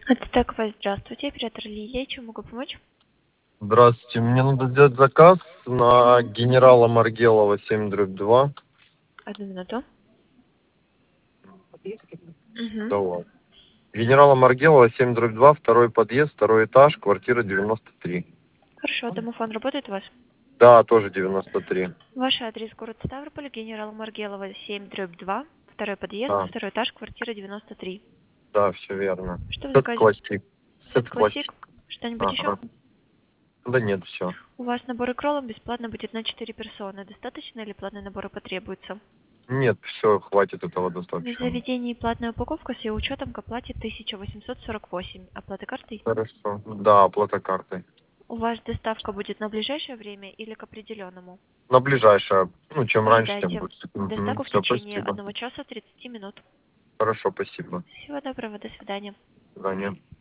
Ацтекова, здравствуйте, оператор Лилия, чем могу помочь? Здравствуйте, мне надо сделать заказ на генерала Маргелова 7/2. Одну минуту. Угу. Да ладно. Генерала Маргелова 7/2, второй подъезд, второй этаж, квартира 93. Хорошо, домофон работает у вас? Да, тоже 93. Ваш адрес: город Ставрополь, генерала Маргелова, 7/2, второй подъезд, Да, второй этаж, квартира 93. да, все верно. Что в Сет заказе? классик. Сет Сет классик. классик? Что-нибудь еще? Ага. Да нет, все. У вас набор икролом бесплатно будет на 4 персоны. Достаточно или платные наборы потребуются? Нет, все, хватит этого В достаточно. заведении платная упаковка с ее учетом к оплате 1848. Оплата картой? Хорошо. Да, оплата картой. У вас доставка будет на ближайшее время или к определенному? На ближайшее. Ну, чем раньше, тем Ожидайте. лучше. Доставку в Все, течение спасибо. 1 часа 30 минут. Хорошо, спасибо. Всего доброго, до свидания. До свидания.